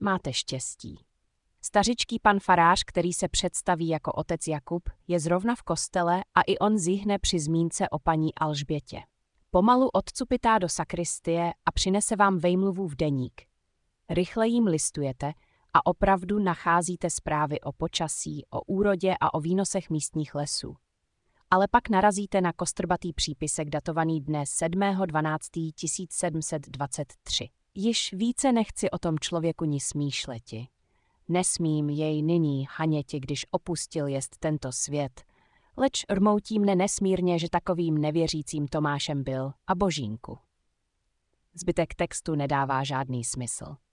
Máte štěstí. Stařičký pan farář, který se představí jako otec Jakub, je zrovna v kostele a i on zihne při zmínce o paní Alžbětě. Pomalu odcupitá do sakristie a přinese vám vejmluvův deník. Rychle jim listujete a opravdu nacházíte zprávy o počasí, o úrodě a o výnosech místních lesů. Ale pak narazíte na kostrbatý přípisek datovaný dne 7.12.1723. Již více nechci o tom člověku ni smýšleti. Nesmím jej nyní haněti, když opustil jest tento svět, leč rmoutí mne nesmírně, že takovým nevěřícím Tomášem byl a Božínku. Zbytek textu nedává žádný smysl.